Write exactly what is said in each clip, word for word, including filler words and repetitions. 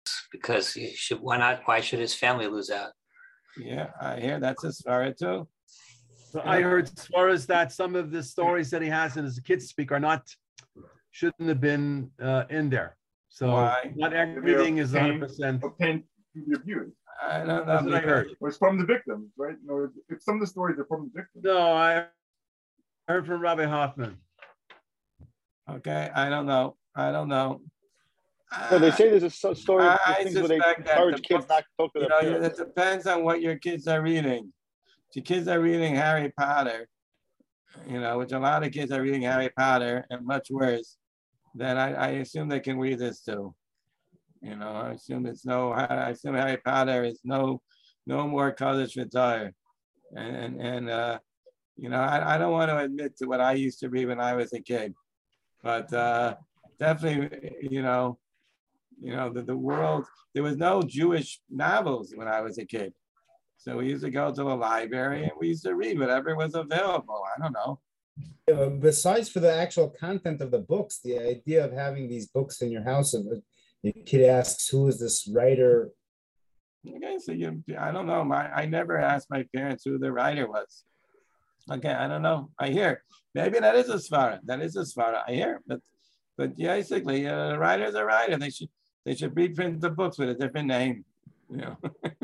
because he should, why not? Why should his family lose out? Yeah, I hear that's a svara too. So I heard svaras that some of the stories that he has in his kids speak are not, shouldn't have been uh, in there. So Why? not everything is one hundred percent. Obtained through the abuse. I don't know. That's what I heard. It was from the victims, right? No, if some of the stories are from the victims. No, I heard from Rabbi Hoffman. Okay, I don't know. I don't know. No, they say there's a so- story of I things where they suspect that encourage the kids books- not to talk to You their know, parents. it depends on what your kids are reading. If your kids are reading Harry Potter, you know, which a lot of kids are reading Harry Potter and much worse, then I, I assume they can read this too. You know, I assume it's no, I assume Harry Potter is no, no more Kodesh V'Tar. And, and, and uh, you know, I, I don't want to admit to what I used to read when I was a kid, but uh, definitely, you know, you know, the, the world, there was no Jewish novels when I was a kid. So we used to go to the library and we used to read whatever was available. I don't know. Uh, besides for the actual content of the books, the idea of having these books in your house, of your kid asks, who is this writer? Okay, so you, I don't know. My, I never asked my parents who the writer was. Okay, I don't know. I hear. Maybe that is a svara. That is a svara. I hear. But but basically, uh, the writer's a writer. They should they should reprint the books with a different name. You know.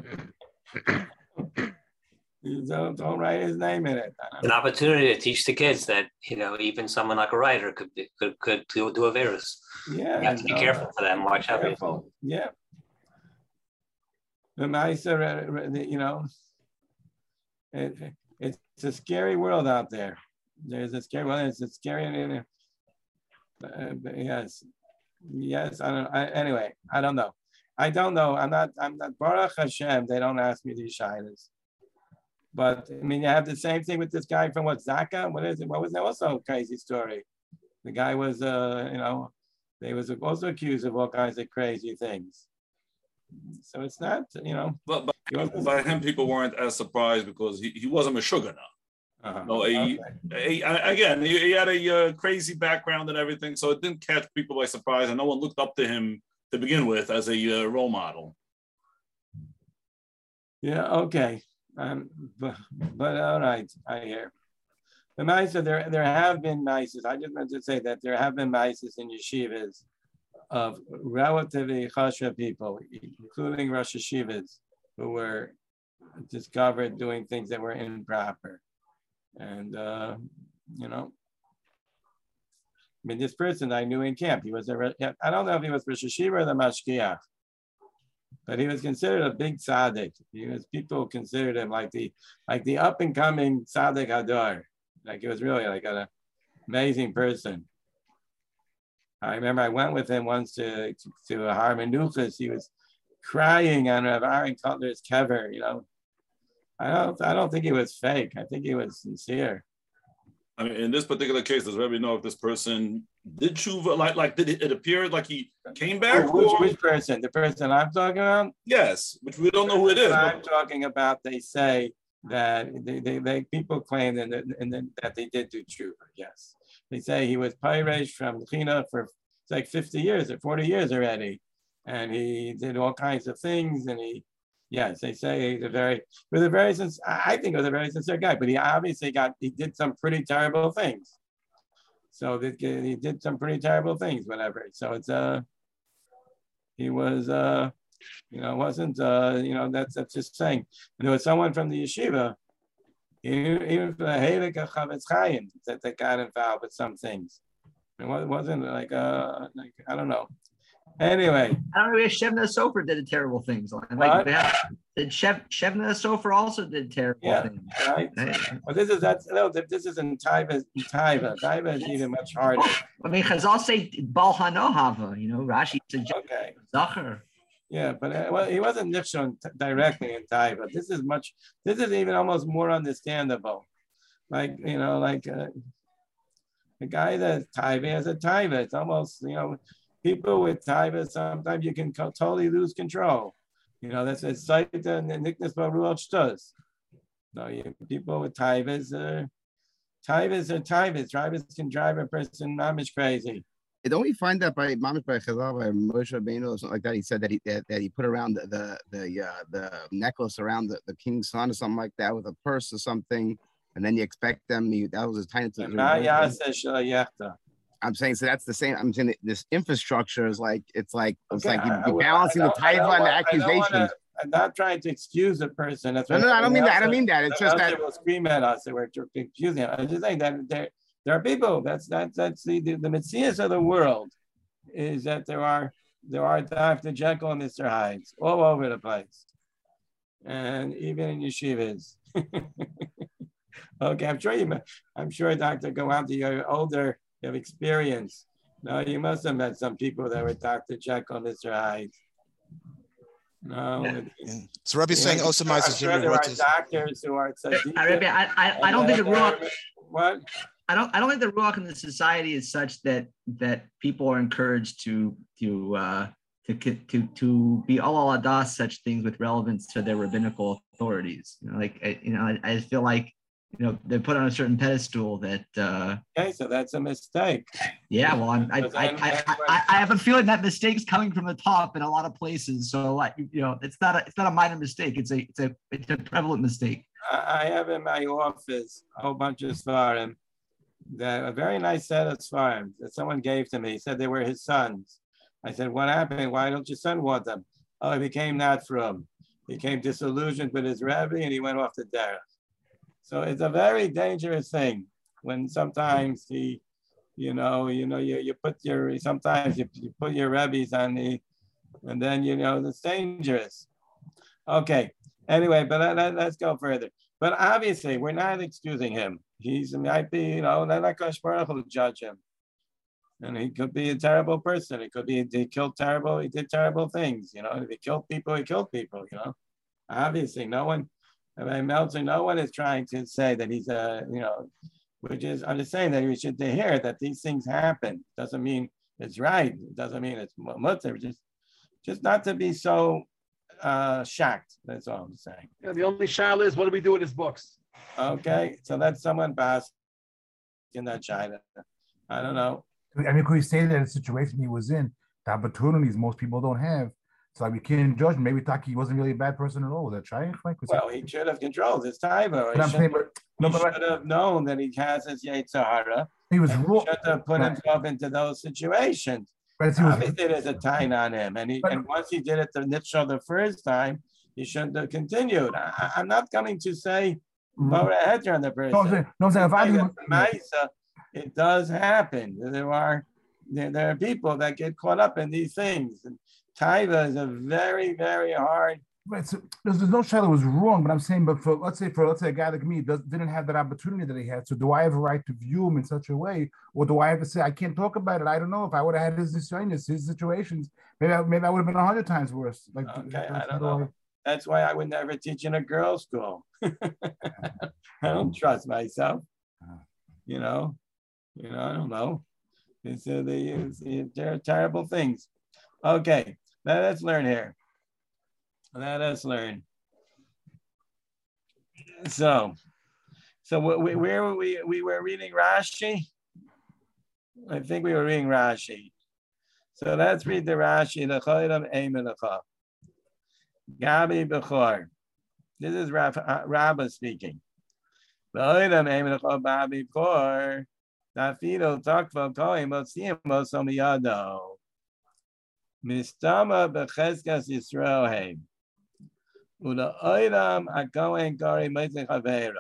You don't, don't write his name in it. An opportunity to teach the kids that, you know, even someone like a writer could be, could could do, do a virus. Yeah. You have to be no, careful for them. Watch out. Careful. Yeah. The Maisa, you know, it, it's a scary world out there. There's a scary world. It's a scary. Uh, yes, yes. I don't. I, anyway, I don't know. I don't know. I'm not. I'm not. Baruch Hashem. They don't ask me these shilas. But I mean, you have the same thing with this guy from what Zaka. What is it? What was that? Also a crazy story. The guy was, uh, you know, they was also accused of all kinds of crazy things. So it's not, you know. But, but by him, people weren't as surprised because he, he wasn't a sugar now. Uh-huh. No, he, Okay. he, again, he, he had a uh, crazy background and everything, so it didn't catch people by surprise, and no one looked up to him to begin with as a uh, role model. Yeah. Okay. Um, but, but all right, I hear. The Mises, there there have been Mises. I just meant to say that there have been Mises in yeshivas of relatively chashuv people, including Rosh Yeshivas, who were discovered doing things that were improper. And, uh, you know, I mean, this person I knew in camp, he was a, I don't know if he was Rosh Yeshiva or the Mashgiach, but he was considered a big tzaddik. He was, people considered him like the, like the up and coming tzaddik hadar. Like he was really like an amazing person. I remember I went with him once to, to, to a Har Menuchas. He was crying on Rav Aaron Kotler's kever, you know. I don't, I don't think he was fake. I think he was sincere. I mean, in this particular case, does Rebbe know if this person did tshuva? Like, like did it, it appear like he came back? Which, which person? The person I'm talking about? Yes, which we don't know who it is. I'm talking about, they say that they, they, they people claim that, and then that they did do tshuva. Yes, they say he was peiresh from China for it's like fifty years or forty years already, and he did all kinds of things. And he, yes, they say he's a very, was a very sincere. I think he was a very sincere guy, but he obviously got he did some pretty terrible things. So that he did some pretty terrible things, whatever. So it's uh, he was uh. You know, it wasn't, uh, you know, that's, that's just saying. And there was someone from the yeshiva, even from the Heilig Chavetz Chaim, that, that got involved with some things. It wasn't like, uh, like, I don't know. Anyway. I don't know if Shevna Sofer did terrible things. Like, What? did Shev, Shevna Sofer also did terrible Yeah, things. right. Well, this is, that's, no, this is in Taiva. Taiva. Taiva is even much harder. I mean, Chazal say Bal Hanohava, you know, Rashi suggests Okay. Zacher. Yeah, but uh, well, he wasn't nifshon directly in Taiva. This is much, this is even almost more understandable. Like, you know, like uh, the guy that's Taiva has a Taiva. It's almost, you know, people with Taiva, sometimes you can co- totally lose control. You know, that's a site and Nickness Baruch does. No, you, people with Taivas, uh, Taivas are Taivas. Taivas can drive a person mamish crazy. don't we find that by Mamish by Chazal, by Moshe Rabbeinu or something like that? He said that he that, that he put around the the the, uh, the necklace around the, the king's son or something like that with a purse or something, and then you expect them. You, that was his time to. I'm saying so. That's the same. I'm saying that this infrastructure is like it's like it's Okay, like you, I- you're I- balancing I the don't- I taiva don't and the want- I don't accusations. wanna- I'm not trying to excuse a person. That's No, what no, I don't mean that. I don't else- mean that. It's just else that- they will scream at us that we're confusing. I'm just saying that there, there are people. That's that's that's the the, the Messias of the world is that there are there are Doctor Jekyll and Mister Hydes all over the place, and even in yeshivas. Okay, I'm sure you. I'm sure Doctor Gawande, you're older. You have experience. No, you must have met some people that were Doctor Jekyll and Mister Hyde. No. Yeah. So Rabbi is saying also I'm Meister sure there are doctors who are tzaddikim. Rabbi, I, I, I don't think the ruach. What? I don't. I don't think the ruach in the society is such that that people are encouraged to to uh, to to to be all adas such things with relevance to their rabbinical authorities. You know, like I, you know, I, I just feel like you know they're put on a certain pedestal that. Uh, okay, so that's a mistake. Yeah, well, I'm, I, I, I, I, I have a feeling that mistake's coming from the top in a lot of places. So, like, you know, it's not a, it's not a minor mistake. It's a, it's a, it's a prevalent mistake. I have in my office a whole bunch of svarim, that a very nice set of svarim that someone gave to me. He said they were his sons. I said, what happened? Why don't your son want them? Oh, he became not from. He became disillusioned with his rabbi and he went off the derech. So it's a very dangerous thing when sometimes he, you know, you know, you, you put your, sometimes you, you put your rabbis on the, and then, you know, it's dangerous. Okay. Anyway, but let, let, let's go further. But obviously, we're not excusing him. He's might be, you know, not like Kosh Baruch will judge him. And he could be a terrible person. It could be, he killed terrible, he did terrible things, you know. If he killed people, he killed people, you know. Obviously, no one, I mean, Meltzer, no one is trying to say that he's a, you know, which is, I'm just saying that we should hear that these things happen. Doesn't mean it's right. It doesn't mean it's mutter. Just, just not to be so uh, shocked. That's all I'm saying. Yeah, the only shayla is what do we do with his books? Okay, so let someone pass in that China. I don't know. I mean, could you say that the situation he was in, the opportunities most people don't have? So like we can't judge him. Maybe Taki wasn't really a bad person at all. Was that trying? Like, was well, he should have controlled his time. Or he I'm should, saying, but, no, he but, should have known that he has his Yetzer Hara. He was and wrong. He should have put Right. himself into those situations. But he was- Obviously, there's a time on him, and he But- and once he did it the Nitshah the first time, he shouldn't have continued. I, I'm not coming to say Bora Heter on the person. No, I'm saying, no, I'm saying if I I'm saying didn't- that the Maisa, it does happen. There are there, there are people that get caught up in these things. And Taiva is a very, very hard. Right, so there's, there's no shadow was wrong, but I'm saying, but for let's say for let's say a guy like me does, didn't have that opportunity that he had. So do I have a right to view him in such a way, or do I have to say I can't talk about it? I don't know. If I would have had his his, his situations, maybe I, maybe I would have been a hundred times worse. Like Okay, I don't know. That's why I would never teach in a girls' school. I don't trust myself. You know, you know, I don't know. It's, uh, the, it's, it, there are terrible things. Okay, let us learn here. Let us learn. So, so we, where were we? We were reading Rashi. I think we were reading Rashi. So let's read the Rashi. The Chayram Eimenacha. Gabi Bechor. This is Rabbah speaking. The Chayram Eimenacha Babi Bechor. Dafido Takva Koim Otzim Osomiyado. Mistama Becheskas Yisrael Heim. Ula Oiram Akohen Gari Meitzeh Chavera.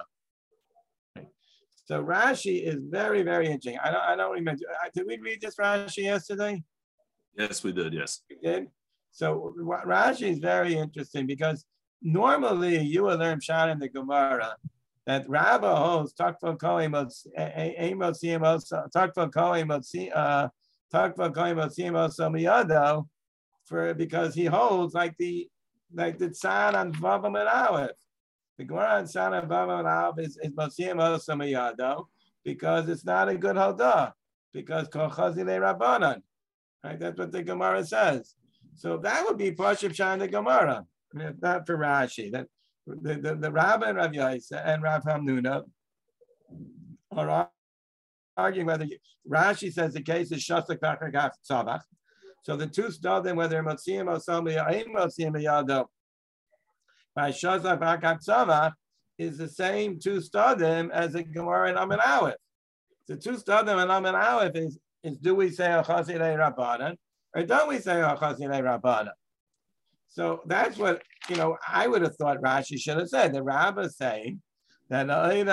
So Rashi is very, very interesting. I don't, I don't remember. Did we read this Rashi yesterday? Yes, we did. Yes. We did. So Rashi is very interesting because normally you will learn Pshat in the Gemara that Rabbah holds Takva Kohen Motzim Takva Kohen Motzim Takva Kohen Motzim Osomiyado for because he holds like the like the Tzad on Vavam and Aleph. The Gemara on Tzad on Vavam and Aleph is is Motzim Osomiyado because it's not a good hodah because Kol Chazile Rabbanan. Right, that's what the Gemara says. So that would be Pashup Pshat in the Gemara, not for Rashi. That the the, the Rabbah and Rav Yaisa and Rav Hamnuna are arguing whether you, Rashi says the case is Shasak Vakar Tzavach. So the two Stadim, whether Motziim or somebody or Ein Motziim Yado by Shasak Vakar Tzavach is the same two Stadim as the Gemara in Amin Aleph. The two Stadim in Amin Aleph is, is do we say Achazilei Rabbanan or don't we say Achazilei Rabbanan? So that's what, you know, I would have thought Rashi should have said. The Rabbah saying that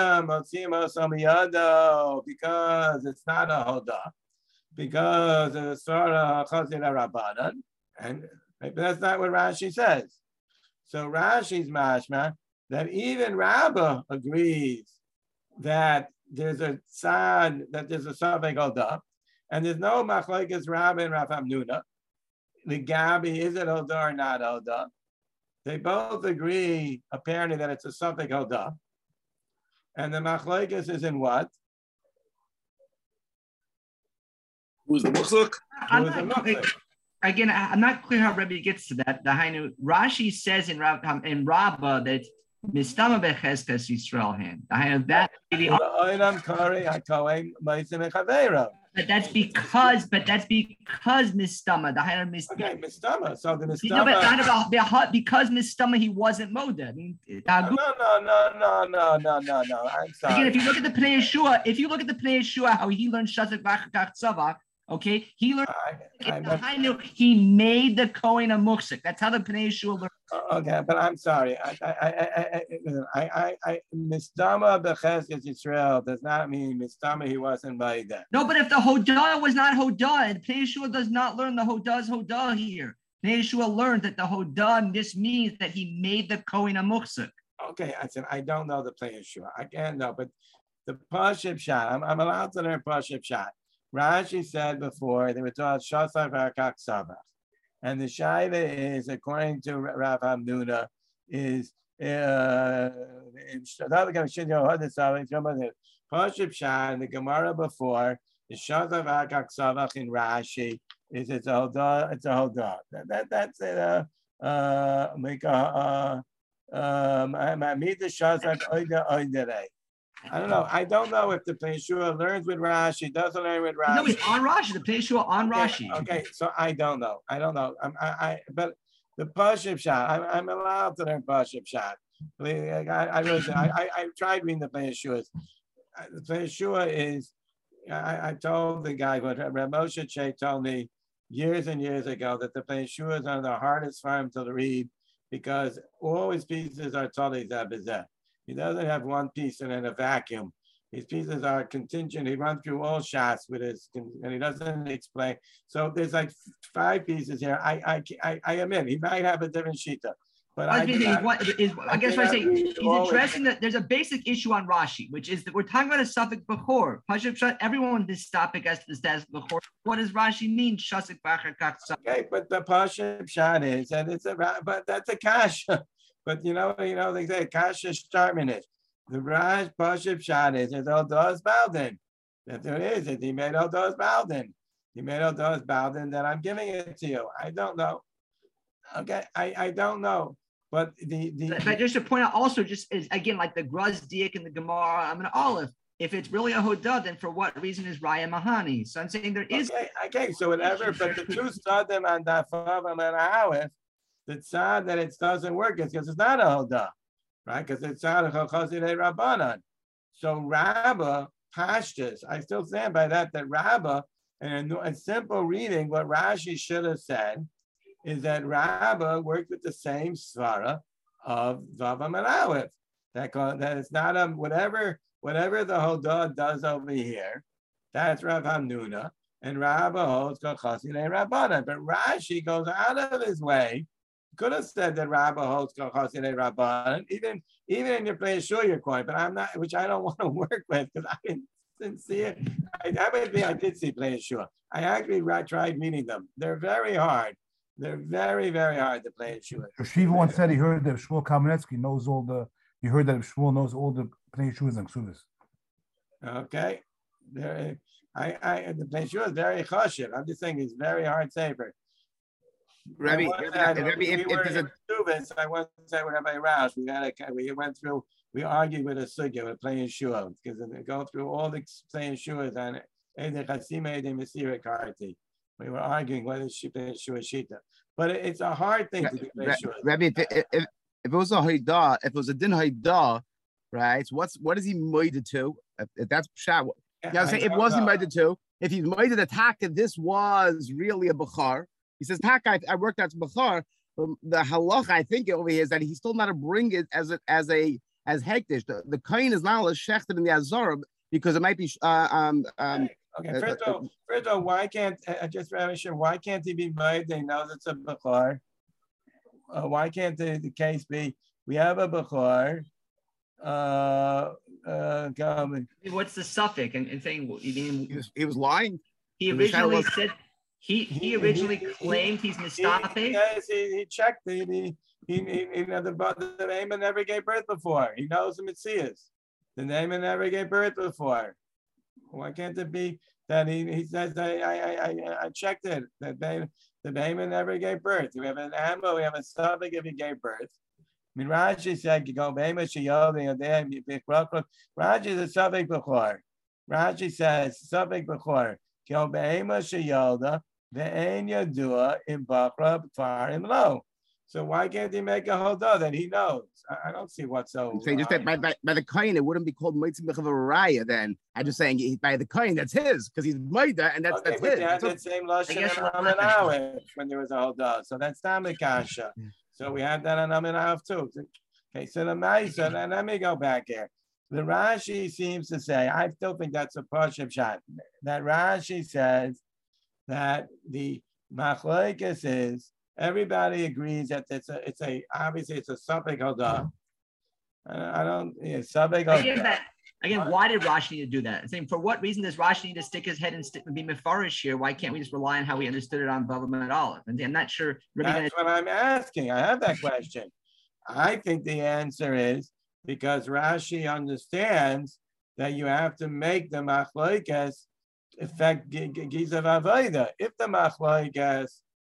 because it's not a Hodah, because it's sort of Chazila Rabbanan, and that's not what Rashi says. So Rashi's mashma that even Rabbah agrees that there's a tzad, that there's a Safek Hodah, and there's no machlokes Rabbah and Rav Hamnuna. The Gabi, is it Hodah or not Hodah? They both agree, apparently, that it's a Safek Hodah. And the machlokes is in what? Who's the muksuk? I'm not, again, I'm not clear how Rebbe gets to that. The Hainu Rashi says in Rab, in Rabbah that Mistama becheskas Yisrael hand. The Hainu that. But that's because, but that's because Mistama, the higher Mistama. Okay, Mistama. So the Mistama. No, but not because Mistama, he wasn't Moda. I mean, no, no, no, no, no, no, no, no. I'm sorry. Again, if you look at the Pnei Yeshua, if you look at the Pnei Yeshua, how he learned Shazak Vachakach Tzavach, okay, he learned. I, I, I, he made the Kohen a Muksik. That's how the Pnei Yeshua learned. Okay, but I'm sorry. I, I, I, I, I, I, Mistama becheskas Yisrael does not mean Mistama he wasn't by that. No, but if the Hodah was not Hodah, Pnei Yeshua does not learn the Hodah's Hodah here. Pnei Yeshua learned that the Hodah, this means that he made the Kohen a Muksik. Okay, I said I don't know the Pnei Yeshua. I can't know, but the Pashib Shah, I'm, I'm allowed to learn Pashib Shah. Rashi said before they were taught Shasar Varakak Savach. And the Shaila is, according to Rav Hamnuna, is uh, Pashib Shah in the Gemara before the Shasar Vakak Savach in Rashi is it's a Hodah, it's a Hodah. That, that that's it. Uh, uh, make a um, I meet the Shasar Oida Oidere. I don't know. I don't know if the Pnei Yeshua learns with Rashi, doesn't learn with Rashi. No, it's on Rashi. The Pnei Yeshua on Rashi. Okay, okay, so I don't know. I don't know. I'm, I, I, but the Pashib Shah, I'm, I'm allowed to learn Pashib Shah. I, I really, I, I, I tried reading the Pnei Yeshua's. The Pnei Yeshua is. I, I told the guy, what Rav Moshe Che told me years and years ago, that the Pnei Yeshua is one of the hardest for him to read because all his pieces are totally zabizeh. He doesn't have one piece and in a vacuum. His pieces are contingent. He runs through all shots with his, and he doesn't explain. So there's like five pieces here. I I I, I am in. He might have a different shita, but I, I, not, what is, I guess what I say he's addressing that there's a basic issue on Rashi, which is that we're talking about a suffix bechor. Everyone on this topic as to the status of bechor. What does Rashi mean? Shasik bachar kach. Okay, but the pashib shot is, and it's a but that's a kasha. But you know, you know, they say kasha startminit. The Raj Pashib Shad is it's Odos Baldin. If there is it, he made Odos Baldin. He made Odos Baldin, then I'm giving it to you. I don't know. Okay, I, I don't know. But the the but, but just to point out also just is again like the Gruz Diak and the Gemara, I'm an Aleph. If it's really a Hodah, then for what reason is Raya Mahani? So I'm saying there is okay, okay, so whatever, but the two Sadim and Dafav and Aleph, the tzad that it doesn't work is because it's not a Hodah. Right, because it's not a Chazirei Rabbanan. So Rabbah pashtus, I still stand by that. That Rabbah, and a, a simple reading, what Rashi should have said is that Rabbah worked with the same svara of Vavam and Aleph. That that it's not a whatever whatever the Hodah does over here. That's Rav Hamnuna, and Rabbah holds Chazirei Rabbanan. But Rashi goes out of his way. Could have said that Rabbah holds Chazirei Rabbanan, even even in your place, sure you're going, but I'm not, which I don't want to work with because I didn't, didn't see it. I, that would be I did see play Yeshua. I actually tried reading them. They're very hard. They're very very hard to play Yeshua. Rashiv once said he heard that Shmuel Kamenetsky knows all the. He heard that Shmuel knows all the play Yeshuas and Ksuvas. Okay, there. I I the play Yeshua is very chashiv. I'm just saying he's very hard saver. Rabbi, I once Rabbi, had- Rabbi, we if- if were there's a- in Tuvas, I once said with Rabbi Roush, we had a, we went through, we argued with a sugya, we're playing shua, because they go through all the playing shuas and Ede Chasima, Ede Mesira Karti. We were arguing whether she played shua shita. But it- it's a hard thing to do Ra- play shua. Rabbi, if, if, if it was a haidah, if it was a din haidah, right? So what's what is he moided to? If, if that's pshat, you know, I'm saying it wasn't moided to. If he's moided attack, if this was really a bukhar, he says, "Tak, I, I worked out to bukhar." Um, the halach, I think over here is that he's still not to bring it as a as a as hektish. The, the kain is not a shechted in the azor because it might be uh, um um. Okay, first of all, first of all, why can't I just rather sure why can't he be made? They know it's a bukhar. Uh, why can't the, the case be we have a bukhar? Uh, uh, come. What's the suffix and, and saying you mean he was, he was lying? He originally said he he originally claimed he's mistaken. Yes, he, he checked it. He he, he you know the the name never gave birth before. He knows the Messias. The name never gave birth before. Why can't it be that he, he says I I I I checked it that they the baby never gave birth. We have an ammo, we have a suffix if he gave birth. I mean Rashi said you go baby sheyodi and then you pick Rashi is a suffix before. Rashi says suffix before. Go baby sheyoda the ein yadua in bakra far and low. So why can't he make a hodah that he knows? I, I don't see what's so. So just that by, by, by the coin, it wouldn't be called Moitzi Raya then. I'm just saying he, by the coin, that's his, because he's Maida, and that's Okay, that's but his. they had So- that same lashon on Amin when there was a hodah. So that's Tamikasha. So we had that on Amin too. Okay, so the Maisa, and let me go back here. The Rashi seems to say, I still think that's a Pashup shot. That Rashi says that the machlokes is everybody agrees that it's a it's a obviously it's a suffix hodah. I, I don't yeah, suffix Again, hodah. that, again, why did Rashi need to do that? I'm saying for what reason does Rashi need to stick his head and stick, be mefarish here? Why can't we just rely on how we understood it on Bava Med Aleph? And I'm not sure. That's what I'm asking. I have that question. I think the answer is because Rashi understands that you have to make the machlokes affect gizav avoda. If the machlokes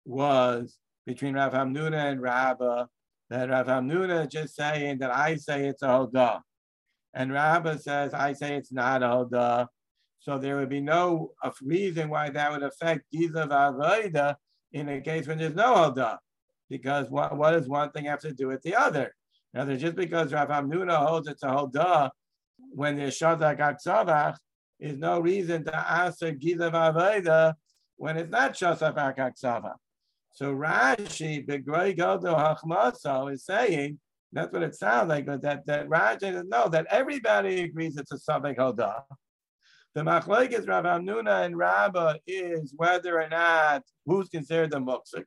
was between Rav Hamnuna and Rabba, that Rav Hamnuna just saying that I say it's a hodah, and Rabba says I say it's not a hodah, so there would be no uh, reason why that would affect gizav avoda in a case when there's no hodah, because what, what does one thing have to do with the other? Now, just because Rav Hamnuna holds it's a hodah when there's shazak aksavach is no reason to ask a gizav avoda when it's not shazak aksavach. So Rashi, Begrei Godo Hachmaso, is saying, that's what it sounds like, but that, that Rashi says, no, that everybody agrees it's a Savek Hodah. The Machlokes Rav Hamnuna and Rabba is whether or not who's considered the Muksik.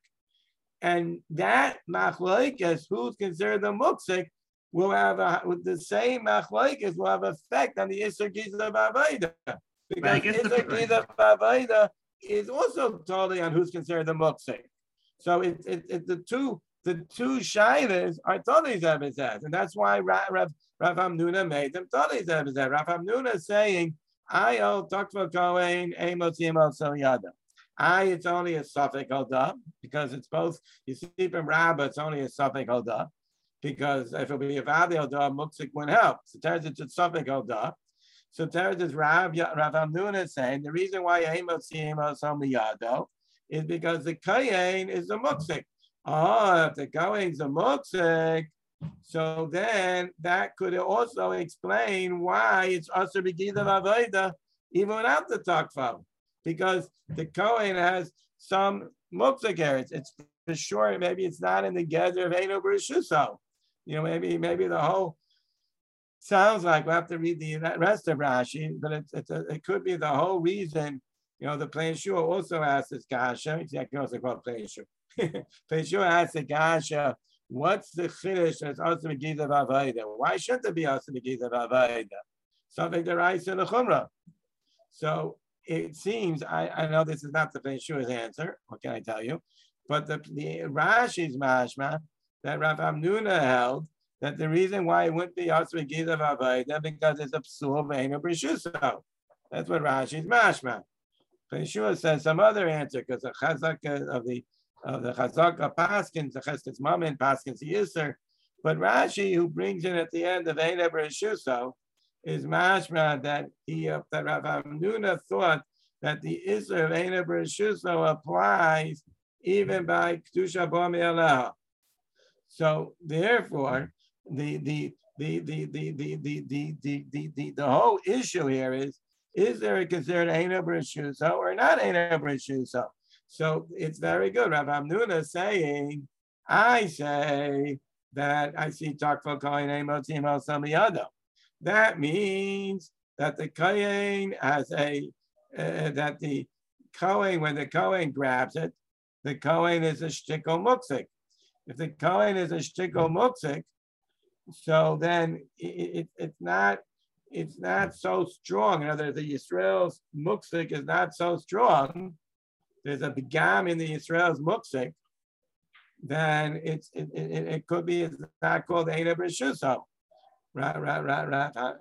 And that Machlokes, who's considered the Muksik, will have a, with the same Machlokes will have effect on the Isser Gizav Aveda. Because Isser Gizav Aveda is also totally on who's considered the Muksik. So it's it, it, the two the two shaylas are totally zebizet, and that's why Rav Rav Rav Hamnuna made them totally zebizet. Rav Hamnuna is saying, "I owe Tokva Kohen Amos Yemos Yada." I it's only a suffix hodah because it's both. You see from Rabba, it's only a suffix hodah because if it would be a valley hodah, muksik wouldn't help. So there's it's a suffix hodah. So there's this Rav Rav Hamnuna saying the reason why Amos Yemos Yada is because the Kayin is a muksik. Oh, if the Kayin is a muksik, so then that could also explain why it's Asr B'Gizav Avoda even without the Takfa. Because the Kohen has some muksik here. It's, it's for sure, maybe it's not in the gather of Eino B'Rishuso. You know, maybe maybe the whole, sounds like we'll have to read the rest of Rashi, but it's, it's a, it could be the whole reason. You know, the Plain Shua also asks this Gasha. I can also call it Plain Shua. Plain Shua asks the Gasha, what's the Chiddush that's also Megizav Avayda? Why shouldn't there be also Megizav Avayda? Something that writes in the Chumrah. So it seems, I, I know this is not the Plain Shua's answer, what can I tell you? But the, the Rashi's mashma that Rav Hamnuna held that the reason why it wouldn't be also Megizav Avayda because it's a psul ve'enu b'rishuso. That's what Rashi's mashma. Yeshua says some other answer because the chazak of the of the Chazaka Paskins, the Cheskes Mammon Paskins Yisr. But Rashi, who brings in at the end of Ein Eber Shuso, is mashma that he uh, that Rav Hamnuna thought that the Isser of Ein Eber Shuso applies even by Kedusha Bo Me'aleha. So therefore, the the the the the the the the the the, the, the whole issue here is: is there a considered Ein Eber Shuso or not Ein Eber Shuso? So it's very good. Rav Hamnuna saying, I say that I see Takva Kohen Emotzim El Samiyado. That means that the Kohen has a uh, that the Kohen, when the Kohen grabs it, the Kohen is a shtikol muksik. If the Kohen is a shtikol muksik, so then it, it, it's not it's not so strong. In other words, the Yisrael's muksik is not so strong. There's a begam in the Yisrael's muksik. Then it's it, it, it could be it's not called Ein Eber Shuso. Rabbah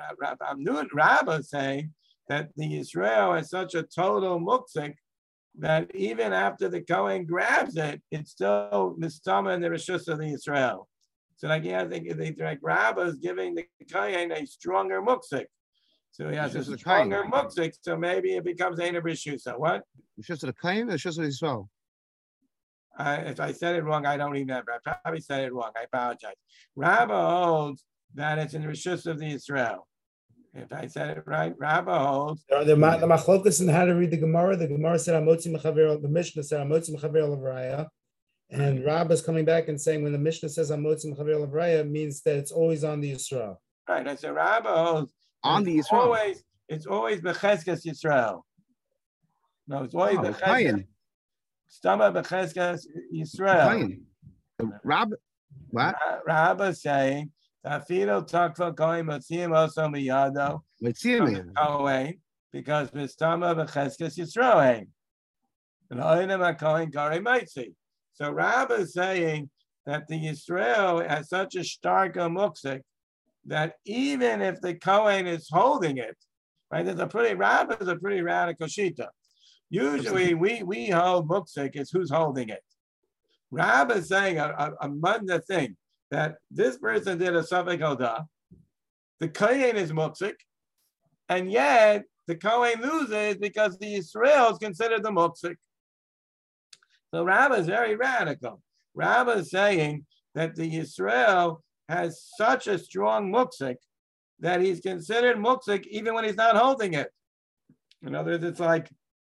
saying that the Israel is such a total muksik that even after the Kohen grabs it, it's still mistama in the rishus of the Israel. So like yeah, I think like Rabbah is giving the Kohen a stronger muksik. So he has a stronger muksik, so maybe it becomes Ein Eber Shuso. What? Rishus of the Kohen or Rishus of Israel? Uh, if I said it wrong, I don't remember. I probably said it wrong. I apologize. Rabbah holds that it's in the rishus of the Israel. If I said it right, Rabbah holds. The, the, the machlokas in how to read the Gemara. The Gemara said Amotzi Mechaver. The Mishnah said Amotzi Mechaver Levraya, and Rabbah is coming back and saying when the Mishnah says Amotzi Mechaver Levraya means that it's always on the Israel. Right. I said Rabbah holds on the Israel. Always, it's always Becheskes Yisrael. No, it's always oh, Becheskes. Stama Becheskes Yisrael. Rabbah, what? Rabbah saying. Tafilo takva kohen motzim also miyado. Motzim kohen because mistama b'cheskes Yisroel. And oinem kohen kari mitzi. So Rabbah is saying that the Yisrael has such a stark muksik that even if the kohen is holding it, right? There's a pretty Rabbah is a pretty radical shita. Usually we we hold muksik is who's holding it. Rabbah is saying a, a, a munda thing. That this person did a Safek Hoda, the Kohen is Muksik, and yet the Kohen loses because the Yisrael is considered the Muksik. So Rabbah is very radical. Rabbah is saying that the Yisrael has such a strong Muksik that he's considered Muksik even when he's not holding it. In other words, it's like,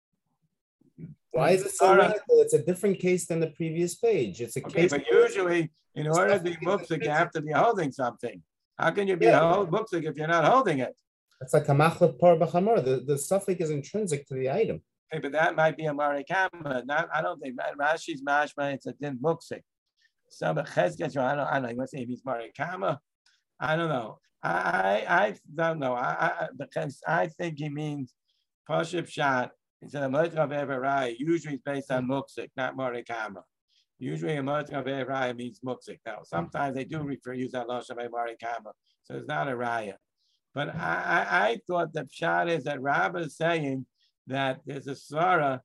why is it so radical? It's a different case than the previous page. It's a okay, case. But usually, in order to be muksik, you have to be holding something. How can you be yeah. hold muksik if you're not holding it? It's like a machlef par b'chamor. The the suffix is intrinsic to the item. Okay, but that might be a marikama. Not, I don't think Rashi's mashma. It's a din muksik. So, but cheskes, I don't, I don't know. Let's say if he's marikama, I don't know. I, I, I don't know. I, I, because I think he means pashib shot. Instead of Motzim Averai, usually it's based on muksik, not marikama. Usually a Motzim Averai means muksik. Now, sometimes they do refer use that losh of marikama, so it's not a raya. But I, I, I thought the pshat is that Rabbah is saying that there's a svara,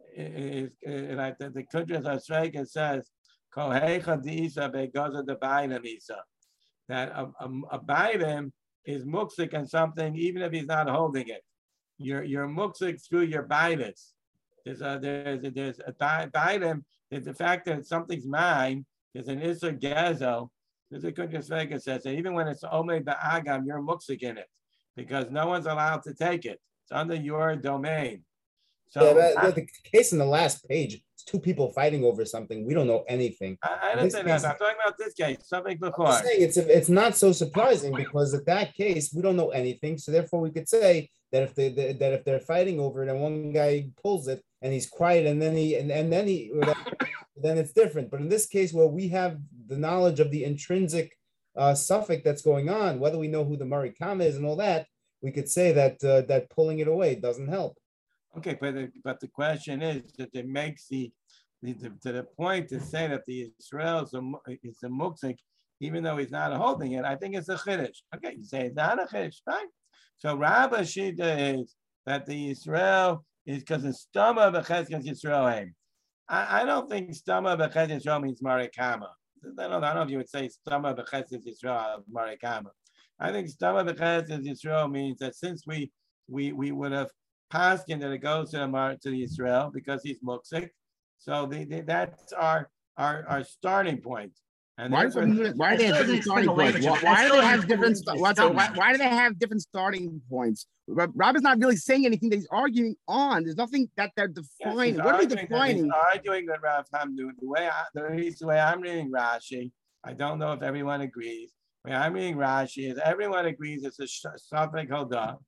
is like the the Kudras Asreka says, Kohecha D'isa Begaza the Bainim Isa, that a, a, a Bainim is muksik on something even if he's not holding it. Your your muksik through your bainis. There's a there's a, there's a bainim. There's the fact that something's mine. There's an isser gazo. There's a Kudras Vega says that even when it's omei ba'agam, you're muksik in it because no one's allowed to take it. It's under your domain. So yeah, but, the case in the last page, it's two people fighting over something. We don't know anything. I, I didn't say that. I'm talking about this case. Something before. I'm saying it's it's not so surprising because in that case we don't know anything. So therefore we could say that if they, they that if they're fighting over it and one guy pulls it and he's quiet and then he and, and then he then it's different. But in this case where we have the knowledge of the intrinsic uh, suffix that's going on, whether we know who the marikama is and all that, we could say that uh, that pulling it away doesn't help. Okay, but the, but the question is that it makes the, the, the to the point to say that the Israel is a, is a muksik, even though he's not holding it. I think it's a chiddush. Okay, you say it's not a chiddush, fine. So Rabbah Shita is that the Israel is because the stomach of Cheskes Yisrael. I, I don't think Stama B'Chez Yisrael means Marikama. I don't, I don't know if you would say Stama B'Chez Yisrael Marikama. I think Stama B'Chez Yisrael means that since we we we would have passed in that it goes to the Mar to the Israel because he's Muksik, so the, the, that's our our our starting point. And why, therefore, why do they have different starting points? Why, why do they have different? Why, why do they have different starting points? Rob is not really saying anything that he's arguing on. There's nothing that they're defining. Yes, what are they defining? He's arguing that Rav Hamnun. The way I, the, the way I'm reading Rashi, I don't know if everyone agrees. The way I'm reading Rashi is everyone agrees it's a Safek Hodah.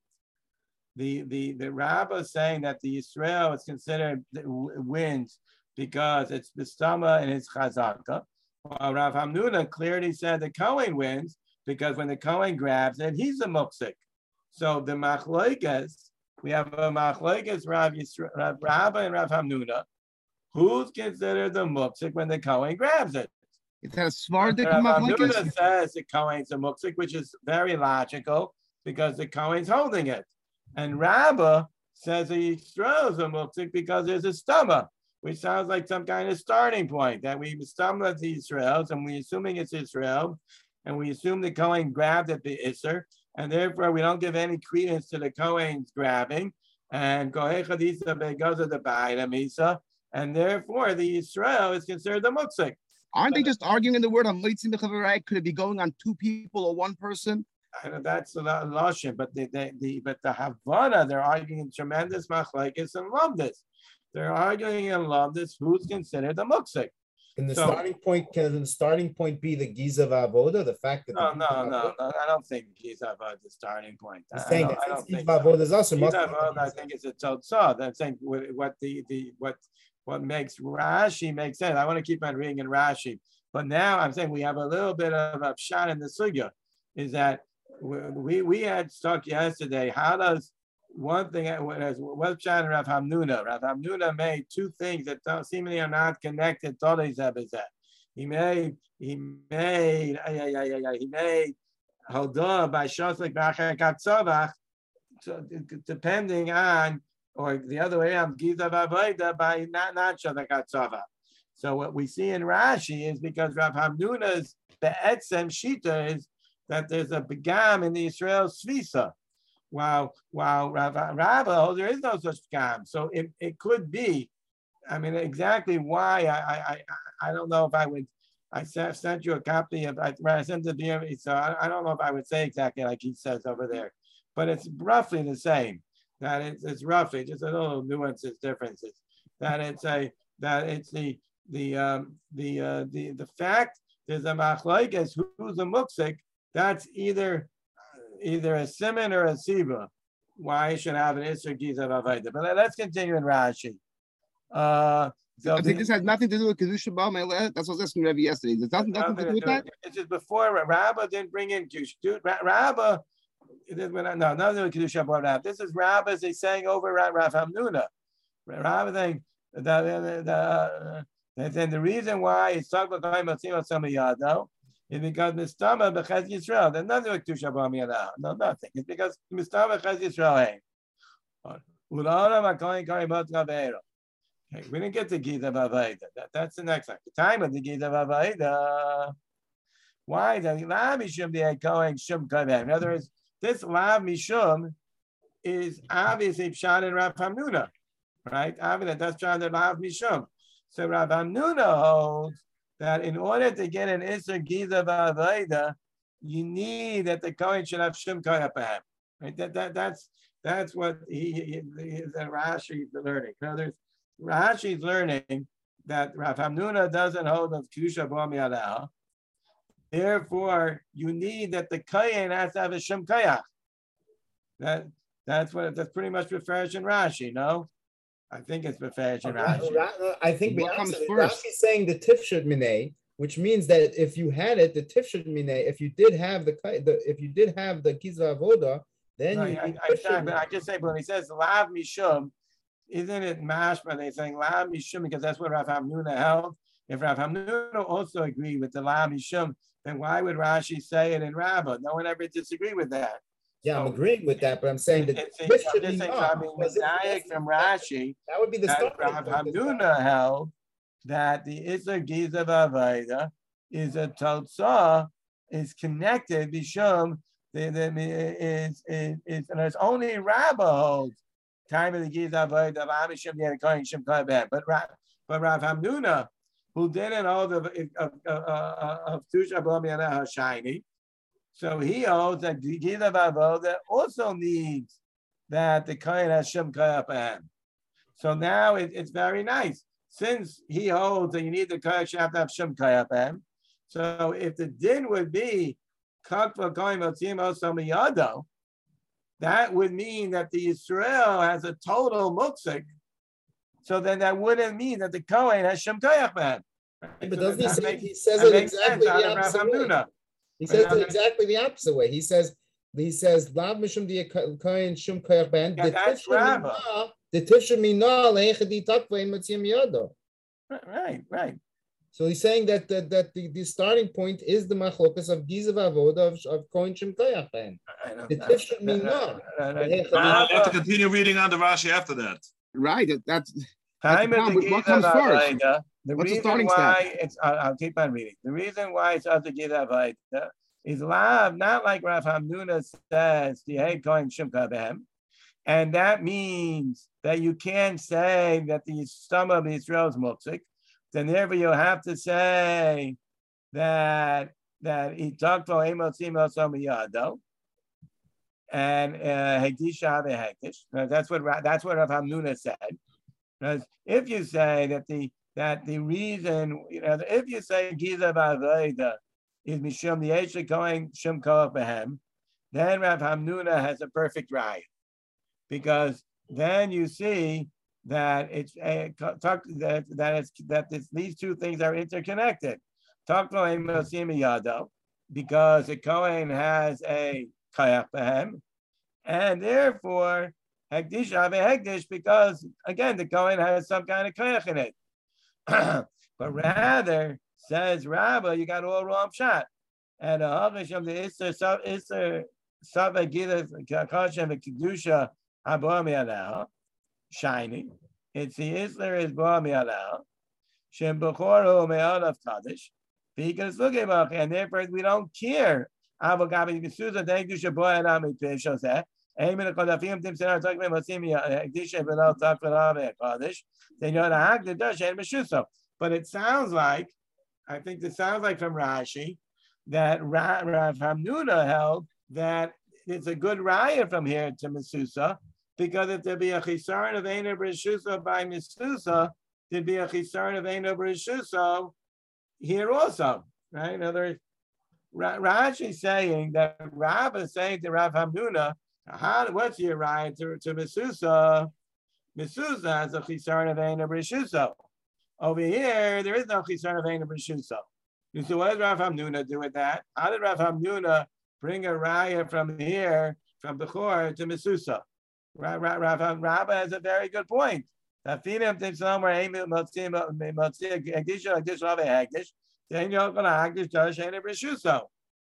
The the the Rabbah is saying that the Israel is considered wins because it's Bistama and it's Chazaka. Well, Rav Hamnuna clearly said the Kohen wins because when the Kohen grabs it, he's a muksik. So the Machloikas, we have a Machloikas Rav, Rav Rabba and Rav Hamnuna, who's considered the muksik when the Kohen grabs it. It's a smart Rav Hamnuna says the Kohen's a muksik, which is very logical because the Kohen's holding it. And Rabba says the Yisrael is a muksik because there's a stomach, which sounds like some kind of starting point that we stumble at the Israel, and we assuming it's Israel, and we assume the Kohen grabbed at the Isser, and therefore we don't give any credence to the Kohen's grabbing, and Kohen Chadisa Begoza the Ba'ida Misa, and therefore the Israel is considered the Muksik. Aren't they just arguing in the word on Moitzim B'Chavarei? Could it be going on two people or one person? I know that's a Lashon, but the, the, the but the Havana, they're arguing tremendous machlekes and lumdis. They're arguing in lumdis who's considered the muksik. Can the so, starting point can the starting point be the Giza Avoda? The fact that no, the no, no, no, I don't think Giza Avoda is the starting point. He's I, saying I don't, that I don't Giza think Avoda is also Giza Avoda, I think it's a totzah. That's saying what the the what what makes Rashi make sense. I want to keep on reading in Rashi, but now I'm saying we have a little bit of a shot in the sugya, is that we we had stuck yesterday. How does one thing, what's Shana Rav Hamnuna? Rav Hamnuna made two things that don't, seemingly are not connected. He made, he made, yeah, yeah, yeah, yeah. He made Hodah by Shoslik B'Achar Katzovach, depending on, or the other way around, Giza V'Avoda by not not Shoslik Katzovach. So what we see in Rashi is because Rav Hamnuna's Be'etzem Shita is that there's a begam in the Israel Svisa. Wow, wow, Rabba, oh, there is no such begam. So it, it could be, I mean, exactly why, I I I don't know if I would, I sent you a copy of, I, I sent it to you, so I, I don't know if I would say exactly like he says over there, but it's roughly the same, that it's, it's roughly, just a little nuances, differences, that it's a, that it's the, the, um, the, uh, the, the fact there's a machlokes who's a muksik. That's either either a siman or a siva. Why should have an isser giza v'avayda? But let's continue in Rashi. Uh, so I think this has nothing to do with kedusha ba'amelech. That's what I was asking Rebbe yesterday. There's nothing, nothing, nothing to do with that. It's just before Rabbah didn't bring in kedusha. Rabbah, no, nothing with kedusha ba'amelech. This is Rabbah is saying over Rav Hamnuna. Rabbah saying the the the. Then the reason why it's talking about some of Yado is because Mistama B'Chez Yisrael. There's nothing with Kedusha B'Amelech. No, nothing. It's because Mistama B'Chez Yisrael. Okay, we didn't get to Giza V'Avayda. That, that's the next one. The time of the Giza V'Avayda. Why? The Lav Mishum the going Shum Kaveh. In other words, this Lav Mishum is obviously Pshan and Rav Hamnuna, right? Obviously, that's Pshan and Lav Mishum. So Rav Hamnuna holds that in order to get an Isser Giza V'Avayda, you need that the Kohen should have Shum Koyapaham. Right? That, that, that's, that's what he, he, he that Rashi is learning. In other words, Rashi is learning that Rav Hamnuna doesn't hold of Kedusha B'Amelech. Therefore, you need that the Kohen has to have a Shum Koyach. That, that's what, that's pretty much refers in Rashi, no? I think it's Befesh and Rashi. I think Rashi's saying the Tifshut Minay, which means that if you had it, the Tifshut Minay, if you did have the, the if you did have the Giza Avoda, then no, you. I, I, I, but I just say, but when he says Lav Mishum, isn't it mashma? They're saying Lav Mishum because that's what Rav Hamnuna held. If Rav Hamnuna also agreed with the Lav Mishum, then why would Rashi say it in Rabbah? No one ever disagreed with that. Yeah, so, I'm agreeing with that, but I'm saying that it's, it's, I'm just saying, I mean, Medayek from Rashi, that would be the that Rav Hamnuna held that the Isser Giza V'Avayda is a Totzah, is connected, Bishum, the, the, is, is, is, and there's only Rabbah holds time of the Giza V'Avayda of Amishim Yedikoyin Shem Kaveh, but but Rav Hamnuna, who didn't hold of of of Tusha B'Amiana Hashayni, so he holds that the Giza V'Avayda also needs that the Kohen has Shem Kaveh. So now it, it's very nice. Since he holds that you need the Kohen to have Shem Kaveh, so if the din would be Kakva Kohen Motzim Oso Miyado, that would mean that the Yisrael has a total muksik. So then that wouldn't mean that the Kohen has Shem Koyach man. But doesn't he say, he says it exactly the opposite way. He says it exactly the opposite way. He says, he says, Lav Mishum Di Kohen Shem Koyach man. That's Rabbah. The Tifsha Mina Leichadi Takva in Motzim Yado. Right, right. So he's saying that that, that the, the starting point is the machlokas of Giza V'Avoda of, of Kohen Shem Koyach ben. The Tifsha Mina. I have to continue reading on the Rashi after that. Right, that's, that's the what comes first? The What's reason the starting why step? it's, I'll, I'll keep on reading. The reason why it's also Giza V'Avoda is lav, not like Rav Hamnuna says, the head Kohen Shem Koyach, and that means that you can't say that the stomach of Israel is muksik. Then therefore you have to say that that he talked for Emotzim Miyado and Hekdisha Hekdish. That's what that's what Rav Hamnuna said. Because if you say that the that the reason, you know, if you say Giza V'Avayda is Mishum the Yesha going Shem Koach Behem, then Rav Hamnuna has a perfect right, because then you see that it's a talk that that it's that this, these two things are interconnected. Talk to because the Kohen has a Koyach Behem, and therefore Hekdish Ave Hekdish, because again the Kohen has some kind of Koyach in it. But rather, says Rabbah, you got all wrong shot. And the Hagish of the Isser Isser Sava Gila Kashem Kedusha Abba Mi'alah. Shiny. It's the Isler is Ba Mi'alah. Shem Bechoro Me'alav Kaddish. Because look at and therefore we don't care. Avogabi Misuza, thank you, Shaboy and Ami Pishose. Amen. The Kodafim Tim Senar talking about Masimi, Disha Benal Takfalave Kaddish. Then you're the Hag the Dash and Mishuso. But it sounds like, I think it sounds like from Rashi, that Rav Hamnuna held that it's a good raya from here to Misusa. Because if there be a chisaron of Eino B'Rishuso by Misusa, there'd be a chisaron of Eino B'Rishuso here also, right? In other words, Rashi saying that Rav is saying to Rav Hamnuna, how, what's your right to, to Misusa? Misusa has a chisaron of Eino B'Rishuso. Over here, there is no chisaron of Eino B'Rishuso. So what does Rav Hamnuna do with that? How did Rav Hamnuna bring a raya from here, from Bechor to Misusa? Rabbah has a very good point. Then you're going to Hagdish Dash and B'Rishuso.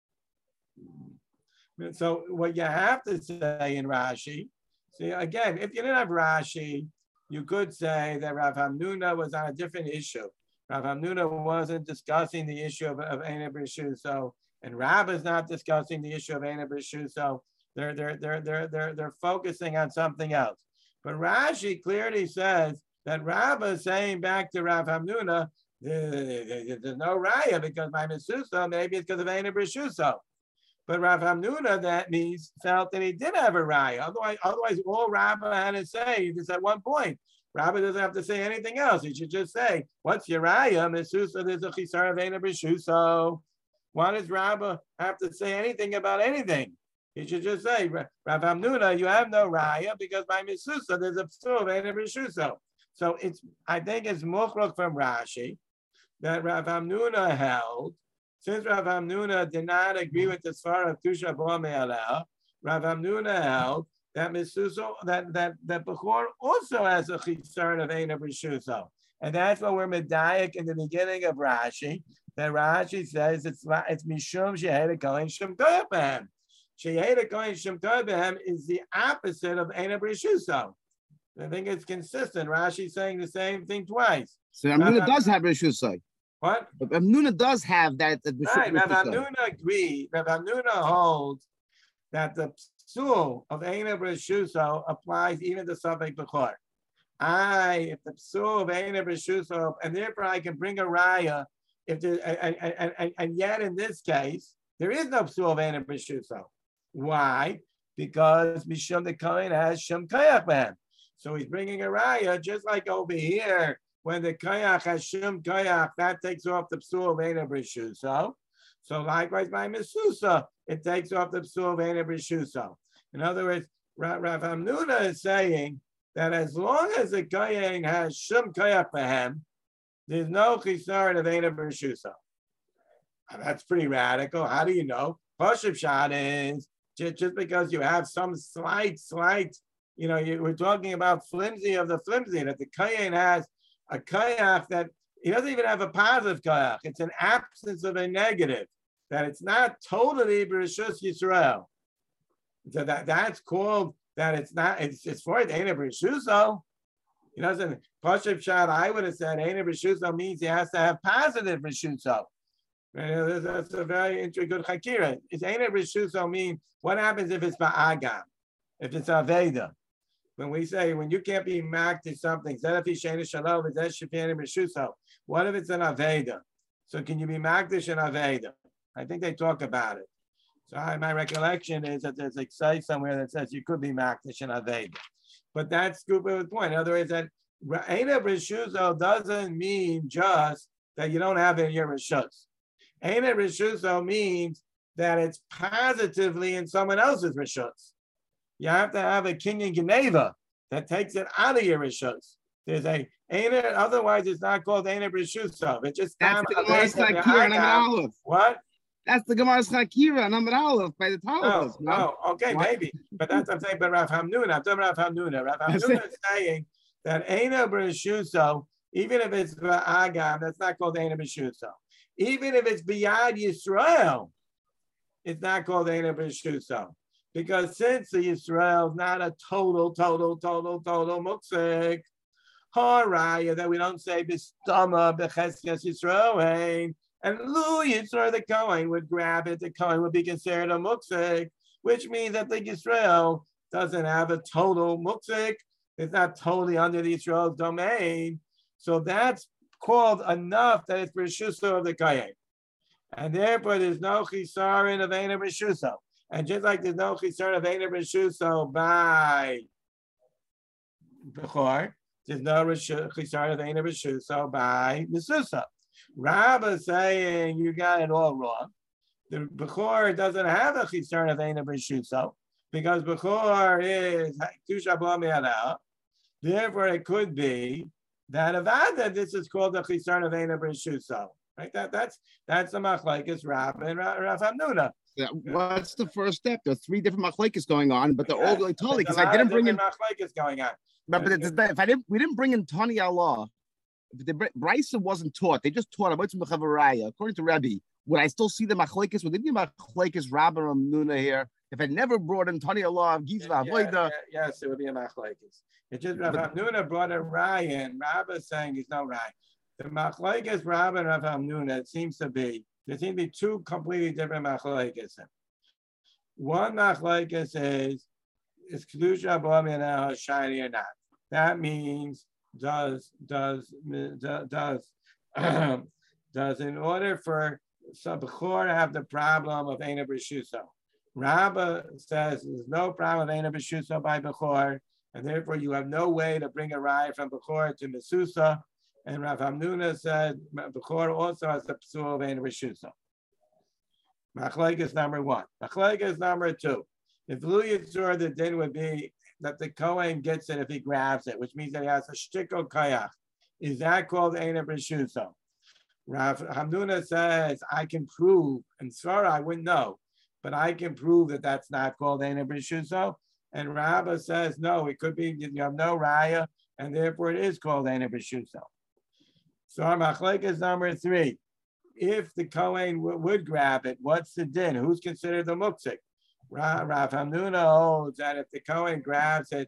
So what you have to say in Rashi, see again, if you didn't have Rashi, you could say that Rav Hamnuna was on a different issue. Rav Hamnuna wasn't discussing the issue of, of Eino B'Rishuso, and Rabbah is not discussing the issue of Eino B'Rishuso. They're, they're, they're, they're, they're, they're focusing on something else. But Rashi clearly says that Rabbah is saying back to Rav Hamnuna, there's no raya because my Misusa, maybe it's because of Eino B'Rishuso. But Rav Hamnuna, that means, felt that he did have a raya. Otherwise, otherwise all Rabbah had to say is at one point. Rabbah doesn't have to say anything else. He should just say, what's your raya? Misusa, there's a chisar of Eino B'Rishuso. Why does Rabbah have to say anything about anything? He should just say, Rav Hamnuna, you have no raya because by Misusa there's a psur of Eino B'Rishuso. So it's, I think it's mukhrach from Rashi that Rav Hamnuna held, since Rav Hamnuna did not agree with the svara of Tusha Bo Me'alah, Rav Hamnuna held that Misusa, that that that Bechor also has a chisaron of Eino B'Rishuso, and that's what we're medayik in the beginning of Rashi. That Rashi says it's it's mishum sheheda kohen shem koyach behem. Sheheda kohen shem koyach behem is the opposite of Eino B'Rishuso. I think it's consistent. Rashi's saying the same thing twice. So Amnuna does have Rishusai. What? But Amnuna does have that. that Right, Rav Hamnuna agrees. Rav Hamnuna holds that the psul of Eina B'Reshuso applies even to Safek B'chor. I, if the psul of Eina B'Reshuso, and therefore I can bring a raya, if there, and, and, and, and yet in this case, there is no psul of Eina B'Reshuso. Why? Because Mishum the Kohen has Shem Kayach man. So he's bringing a raya, just like over here, when the Kayach has Shem Kayach, that takes off the psul of Eina B'Reshuso. So likewise by Mesusa, it takes off the psul of Eina B'Reshuso. In other words, Rav Hamnuna is saying that as long as the Kohen has Shem Kayach Behem, there's no chisaron of Eina B'Reshuso. That's pretty radical. How do you know? Pashup shot is just, just because you have some slight, slight, you know, you, we're talking about flimsy of the flimsy, that the Kohen has a Kayach that he doesn't even have a positive Kayach. It's an absence of a negative, that it's not totally B'Reshus Yisrael. So that, that's called that it's not, it's, it's for it, Eina B'Reshuso. He doesn't, Pashup shot, I would have said Eina B'Reshuso means he has to have positive B'Reshuso. That's a very interesting good chakira. It's Eina B'Reshuso mean, what happens if it's Ba'agam? If it's Aveda? When we say, when you can't be marked to something, what if it's an Aveda? So can you be Magdish in Aveda? I think they talk about it. So I, my recollection is that there's a site somewhere that says you could be Magdish in Aveda. But that's Cooper's point. In other words, that Eina B'Reshuso doesn't mean just that you don't have it in your Rishus. Eina B'Reshuso means that it's positively in someone else's Rishus. You have to have a king in Geneva that takes it out of your Rishus. There's a Eina, otherwise it's not called Eina B'Reshuso. It just That's the Gemara's Chakira number Aleph. What? That's the Gemara's Chakira number Aleph by the Talmud. No, no, okay, what? Maybe. But that's what I'm saying. But Rav Hamnuna, I'm talking about Rav Hamnuna. Rav Hamnuna is saying that Eina B'Reshuso, even if it's Agam, that's not called Eina B'Reshuso. Even if it's Biyad Yisrael, it's not called Eina B'Reshuso. Because since the Yisrael is not a total, total, total, total muksik, haraya, that we don't say bistama b'cheskias Yisrael, and Lu Yisrael, the Kohen would grab it, the Kohen would be considered a muksik, which means that the Yisrael doesn't have a total muksik. It's not totally under the Yisrael's domain. So that's called enough that it's B'Reshuso of the Kohen. And therefore there's no chisaron of Eina B'Reshuso. And just like there's no chisaron of Eina B'Reshuso by Bechor, there's no chisaron of Eina B'Reshuso by Mesusa. Rabba saying you got it all wrong. The Bechor doesn't have a chisaron of Eina B'Reshuso because Bechor is Tusha B'La Me'ala. Therefore, it could be that Avada, this is called the chisaron of Eina B'Reshuso. Right? That that's that's the machlekes Rabba and Rav Hamnuna. Yeah, what's the first step? There are three different machlekes going on, but they're all like totally because I didn't bring in machlekes going on. But, but if I didn't, we didn't bring in Tani Allah. If the Brisa wasn't taught, they just taught about Mechavaraya. According to Rebbe, would I still see the machlekes? Would there be machlekes Rabba or Hamnuna here? If I never brought in Tani Allah of Gizva Avoida, yeah, yeah, yes, it would be a machlekes. It's just Rav Hamnuna brought a raya, and Rabba saying there's no raya. The machlekes Rabba and Rav Hamnuna, it seems to be, there seem to be two completely different machlekes. One machlekes is, is Kedusha B'La shiny or not? That means does does does does in order for Bechor to have the problem of Eina B'Reshuso. Rabba says there's no problem of Eina B'Reshuso by Bechor, and therefore you have no way to bring a raya from Bechor to Mesusa. And Rav Hamnuna said Bechor also has the psul of Eina B'Reshuso. Machlekes number one. Machlekes number two. If Lu Yitzur, the din would be that the Kohen gets it if he grabs it, which means that he has a shtikol kayach. Is that called Eina B'Reshuso? Rav Hamnuna says, I can prove, and Svara I wouldn't know, but I can prove that that's not called Eina B'Reshuso. And Rabba says, no, it could be you have no raya, and therefore it is called Eina B'Reshuso. So our machlekes number three. If the Kohen w- would grab it, what's the din? Who's considered the muksik? Rav Hamnuna holds that if the Kohen grabs it,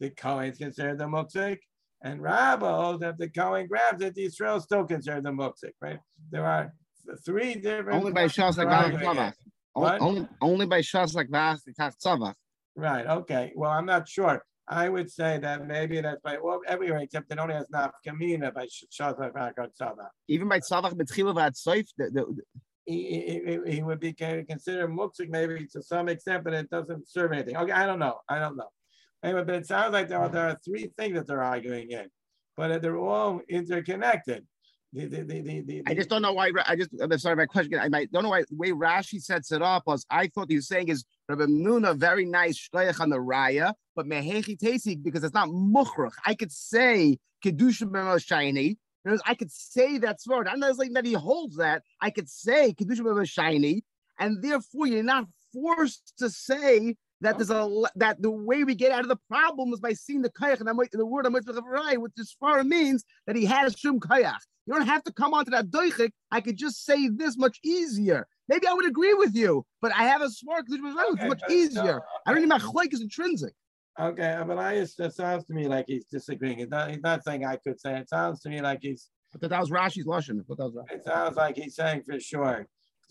the Kohen is considered the muktzik, and Rabbah holds that if the Kohen grabs it, the Israel is still considered the muktzik, right? There are three different. Only by Shas like Tzavach. Only, only by Shas like Tzavach. Right. Okay. Well, I'm not sure. I would say that maybe that's by well everywhere except it only has nafkamina by Shas like Tzavach. Even by Tzavach B'tchila v'Atzoif, the He, he, he would be considered muktzik maybe to some extent, but it doesn't serve anything. Okay, I don't know. I don't know. Anyway, but it sounds like there are, there are three things that they're arguing in, but they're all interconnected. The, the, the, the, the, I just don't know why. I just, I'm sorry, my question. I might don't know why the way Rashi sets it up was. I thought he was saying is Rabbi Nuna very nice shleich on the raya, but mehechi tesik because it's not muchrach. I could say kedusha b'moshayni. I could say that's word. I'm not saying that he holds that. I could say kedusha b'moshayni, and therefore you're not forced to say that there's a that the way we get out of the problem is by seeing the kayach and the word amitzvah, which as far means that he has shum kayach. You don't have to come onto that doichik. I could just say this much easier. Maybe I would agree with you, but I have a smart which is okay, much easier. No, okay. I don't even like is intrinsic. Okay, but I just it sounds to me like he's disagreeing. He's not, he's not saying I could say. It sounds to me like he's. But that was Rashi's lashon. But that was Rashi. It sounds like he's saying for sure.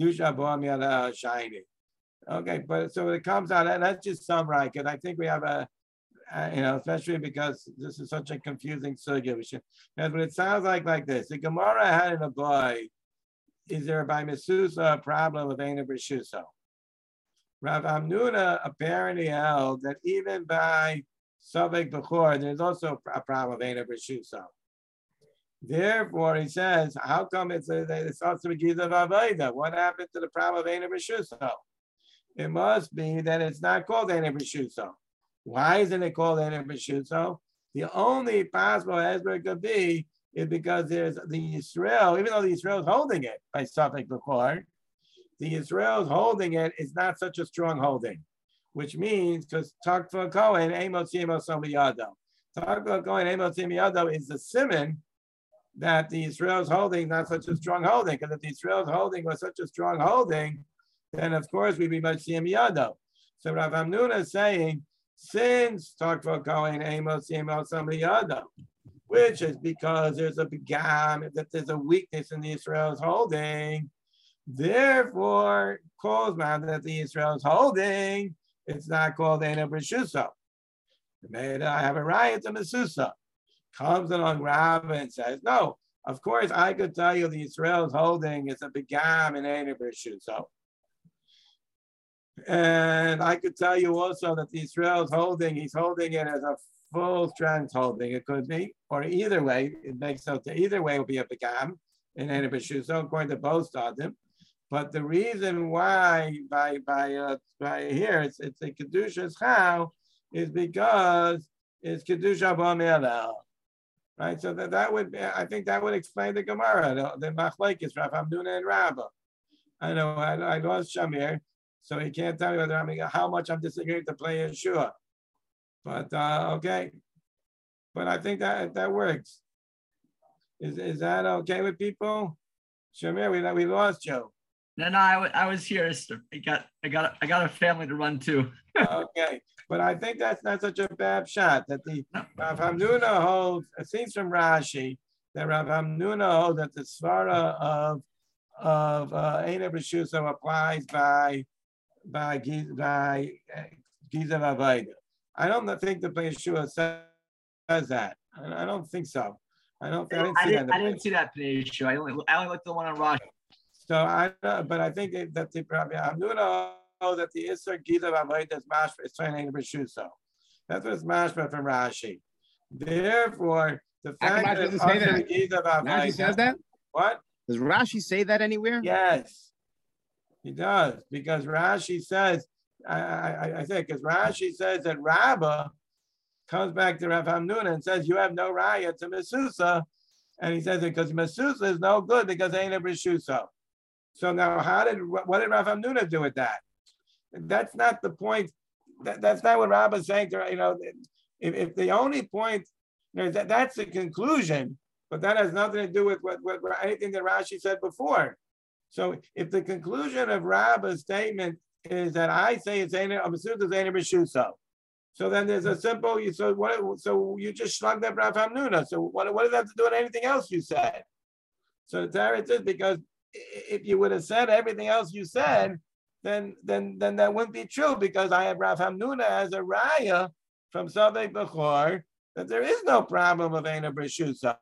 Shiny. Okay, but so it comes out, and let's just summarize because I think we have a, uh, you know, especially because this is such a confusing sugya. We should, but it sounds like like this: the Gemara had in a boy, is there by Mesusa a problem of Eina B'Shuso? Rav Amnuna apparently held that even by Savek Bechor, there's also a problem of Eina B'Shuso. Therefore, he says, how come it's it's also a Giza Vavayda? What happened to the problem of Eina B'Shuso? It must be that it's not called Eina B'Shuso. Why isn't it called Eina B'Shuso? The only possible answer it could be is because there's the Israel, even though the Israel is holding it by Safek Bechor, the Israel is holding it is not such a strong holding, which means because Takva Kohen Amos Yemos Omiyado. Takva Kohen Amos Omiyado is the simon that the Israel is holding not such a strong holding. Because if the Israel is holding was such a strong holding, then of course we'd be Motzim Yado. So Rav Amnuna is saying, since Takva Kohen Amos Yemos Omiyado, which is because there's a begam, that there's a weakness in the Israel's holding. Therefore, calls man that the Israel is holding, it's not called Eina B'Shuso. I have a riot to Mesusa. Comes along Rabbah and says, no, of course I could tell you the Israel is holding, it's a begam in Eina B'Shuso. And I could tell you also that the Israel is holding, he's holding it as a full strength holding. It could be, or either way, it makes sense. Either way will be a begam in Eina B'Shuso, according to both Stadim. But the reason why by by uh, by here it's it's a kedusha's how is because it's kedusha b'melel, right? So that, that would I think that would explain the Gemara, the, the machlekes Rav Amnuna and Rabbah. I know I, I lost Shamir, so he can't tell me whether I'm how much I'm disagreeing to play Yeshua. But uh, okay, but I think that that works. Is is that okay with people? Shamir, we we lost Joe. No, no, I, w- I was here. I got, I got, I got a family to run to. Okay, but I think that's not such a bad shot. That the no. Rav Hamnuna holds. It seems from Rashi that Rav Hamnuna holds that the svara of of uh, Eina B'Shuso applies by by by Giza Vavayda. I don't think the Yeshua says, says that. I, I don't think so. I don't. I didn't see I didn't, that. I didn't see that Yeshua. I only, I only looked at the one on Rashi. So I, uh, but I think that the Rabbi Amnuna know that the Isser Giza Vavayda is mashma is Eina B'Shuso. That's what's mashma from Rashi. Therefore, the fact that doesn't say that. Giza Vavayda, Rashi says that. What? Does Rashi say that anywhere? Yes, he does because Rashi says. I I, I think because Rashi says that Rabbah comes back to Rav Hamnuna and says you have no raya to Mesusa, and he says it because Mesusa is no good because Eina B'Shuso. So now, how did what did Rav Hamnuna do with that? That's not the point. That, that's not what Rabbah is saying. To, you know, if, if the only point, you know, that, that's the conclusion, but that has nothing to do with what, what anything that Rashi said before. So if the conclusion of Rabbah's statement is that I say it's Eina B'Shuso, Eina B'Shuso, So then there's a simple. So what? So you just shlugged up Rav Hamnuna. So what? What does that have to do with anything else you said? So the Teretz is because if you would have said everything else you said, then then then that wouldn't be true because I have Rav Hamnuna as a raya from Savek Bechor that there is no problem of Eina B'Shuso.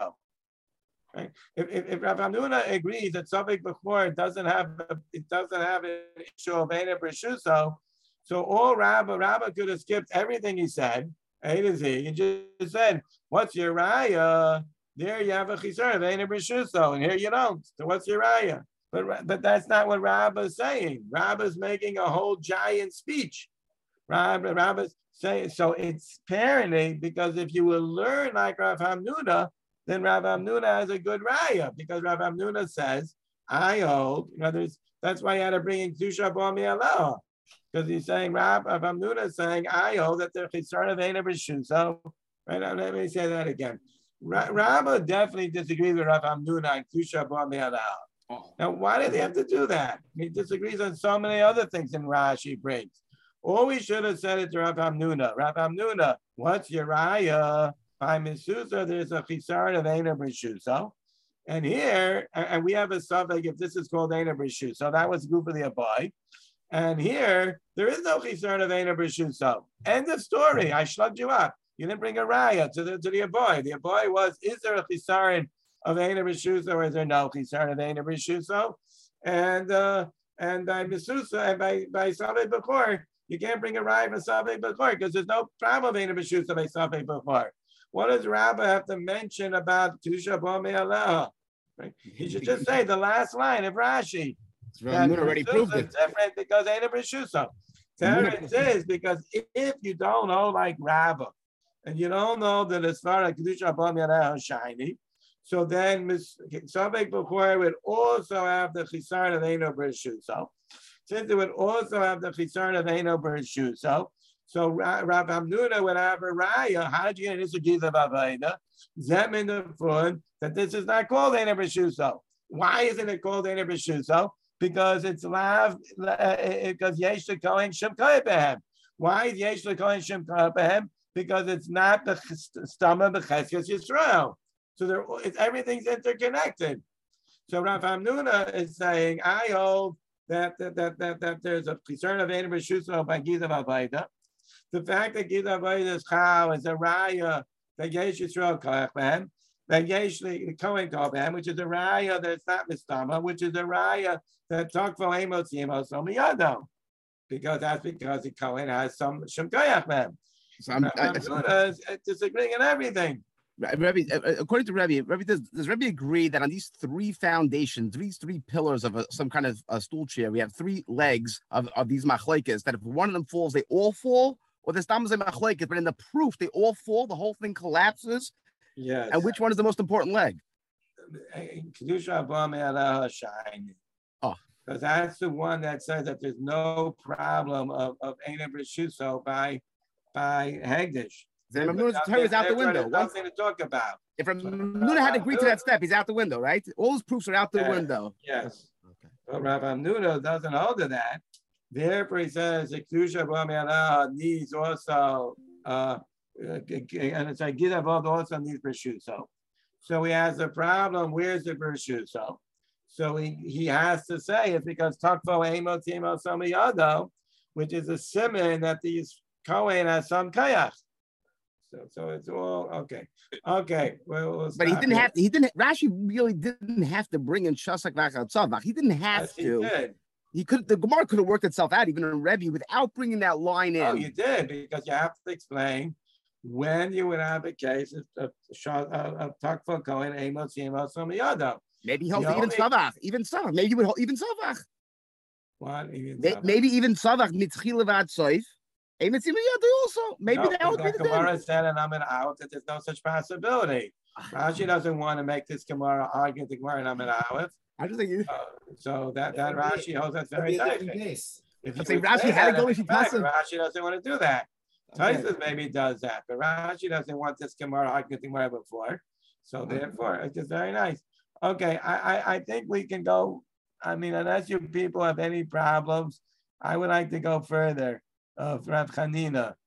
Right? If, if, if Rav Hamnuna agrees that Savek Bechor doesn't have it doesn't have an issue of Eina B'Shuso, so all Rabba Rabba could have skipped everything he said, A to Z, and just said, "What's your raya?" There you have a chisar of Eina B'Shuso, and here you don't. So what's your raya? But but that's not what Rabba is saying. Rabba is making a whole giant speech. Rabba Rabba's saying so it's apparently because if you will learn like Rav Hamnuna, then Rav Hamnuna has a good raya because Rav Hamnuna says, "I hold." You know, there's, that's why he had to bring in Kedusha Bo Mi'aleha. Because he's saying, Rav Hamnuna is saying, I hold that they're chisar of Eina B'Shuso. Right now, let me say that again. Rabba definitely disagrees with Rav Hamnuna and Kedusha Bo Mi'aleha. Now, why did they have to do that? He disagrees on so many other things in Rashi brings. Or we should have said it to Rav Hamnuna. Rav Hamnuna, what's your raya? By Misusa, there's a chisar of Eina B'Shuso. And here, and we have a suffix if this is called Eina B'Shuso. That was group of the Abai. And here, there is no chisar of Eina B'Shuso. End of story. I shlugged you up. You didn't bring a raya to the to the Abai. The Abai was, is there a chisar of Eina B'Shuso or is there no chisar of Eina B'Shuso? And uh, and by Misusa and by by Savei Bechor, you can't bring a raya for Savei Bechor because there's no problem of Eina B'Shuso by Savei Bechor. What does Rabbi have to mention about Kedusha Bo Mi'aleha? Right? He should just say the last line of Rashi. That already proved it. Different because Eina B'Shuso. Teretz is because if you don't know like Rabbi, and you don't know that as far as Kedusha Bo Mi'aleha is shiny, so then Savek Bechor would also have the chisar of Eina B'Shuso. Since it would also have the chisar of Eina B'Shuso, so Rav Hamnuna would have a raya. How did you get this of Aveda? Zem in the front that this is not called Eina B'Shuso. Why isn't it called Eina B'Shuso? Because it's lav, because Yesh L'Kohen Shem Kohen. Why is Yesh L'Kohen Shem Kohen? Because it's not the stomach of Cheskes Yisrael. So there, it's, everything's interconnected. So Rav Hamnuna is saying, I hold that that that that, that there's a concern of Eina B'Shuso by Gizav Aveda. The fact that Gizav Aveda is Chal is a raya that Yesh Yisrael Kohen, that Yesh L'Kohen Kohen, which is a raya that's not Mistama, which is a raya that Tokvo Amos Yemos Omiyado, because that's because the Kohen has some Shem Kohen. So I'm Hamnuna is disagreeing on everything. Rebbe, according to Rebbe, Rebbe does, does Rebbe agree that on these three foundations, these three pillars of a, some kind of a stool chair, we have three legs of, of these machlekes, that if one of them falls, they all fall, or there's tamas and machlekes, but in the proof, they all fall, the whole thing collapses? Yes. And which one is the most important leg? Kedusha Bo Mi'aleha shiny. Oh. Because that's the one that says that there's no problem of, of Eina B'Shuso by, by Hegdish. Then Hamnuna's Torah is out the window. There's nothing to talk about. If Hamnuna had agreed to that step, he's out the window, right? All his proofs are out the yes. window. Yes. Okay. But Rav Hamnuna doesn't hold to that. Therefore, he says the Kedusha Bo Mi'aleha needs also, uh, and it's like Gizav Aveda also needs B'Shuso. So he has a problem. Where's the B'Shuso? So he, he has to say it's because Takvo Amos Amos Omiyado, which is a simon that these Kohen has some kayach. So, so it's all okay. Okay. Well, we'll but he didn't here. have to. He didn't. Rashi really didn't have to bring in Shasak Vachatzavach. He didn't have yes, he to. Did. He could. The Gemara could have worked itself out, even in Rebbe, without bringing that line in. Oh, you did because you have to explain when you would have a case of of Takva Kohen Amos Amos Omiyado. Maybe he'll even Savach, even Savach. Maybe you would even Savach. What? Even Savach? Maybe even Savach Mitzchila Vatsoif. Also, maybe no, that would be the Gemara said, and I'm an out that there's no such possibility. Rashi doesn't want to make this Gemara argue the Gemara and I'm an out. I just think you. Uh, so that that Rashi holds that's very tight. If you say Rashi had to go, if he Rashi doesn't want to do that. Okay. Taisus maybe does that, but Rashi doesn't want this Gemara arguing the Gemara before. So okay. Therefore, it's just very nice. Okay, I, I I think we can go. I mean, unless you people have any problems, I would like to go further. Of Rav Chanina,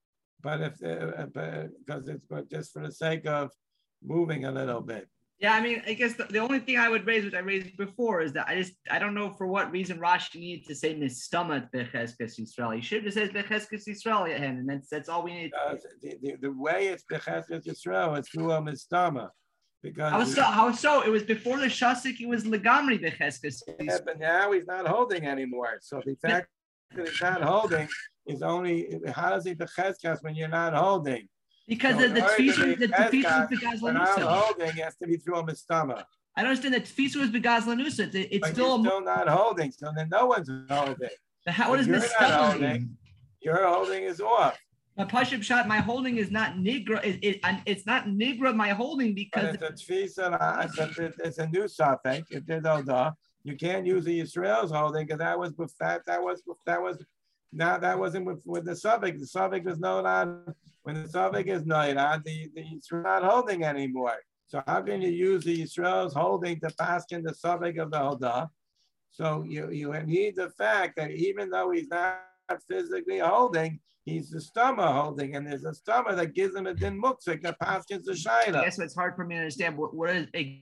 but if uh, because it's but just for the sake of moving a little bit. Yeah, I mean, I guess the, the only thing I would raise, which I raised before, is that I just I don't know for what reason Rashi needed to say mistamat becheskes Yisrael. He should have said becheskes Yisrael at him, and that's that's all we need. Uh, the, the, the way it's becheskes Yisrael is through a mistama, because how so? How so? It was before the shasik. It was legamri becheskes. Yeah, but now he's not holding anymore. So the fact that he's not holding is only how does he becheskes when you're not holding? Because so the, the tefisa, the tefisa is When I'm holding, it has to be through a mistama. I don't understand that tefisa was begazlanusa. It's but still you're still not holding, so then no one's holding. How what is you're this not holding? Your holding is off. My pashib shot, my holding is not nigra. It, it, it's not nigra. My holding because but it's a tefisa. It's, it's a new suffix. It did oda. You can't use the Yisrael's holding because that was that that was that was now that wasn't with, with the suffix. The suffix was no on. When the suffix is noida, the, the Yisrael not holding anymore. So how can you use the Yisrael's holding to pass in the suffix of the Hoda? So you, you need the fact that even though he's not physically holding, he's the stomach holding, and there's a stomach that gives him a din muksik that passes the shaila. I guess it's hard for me to understand what, what is, again,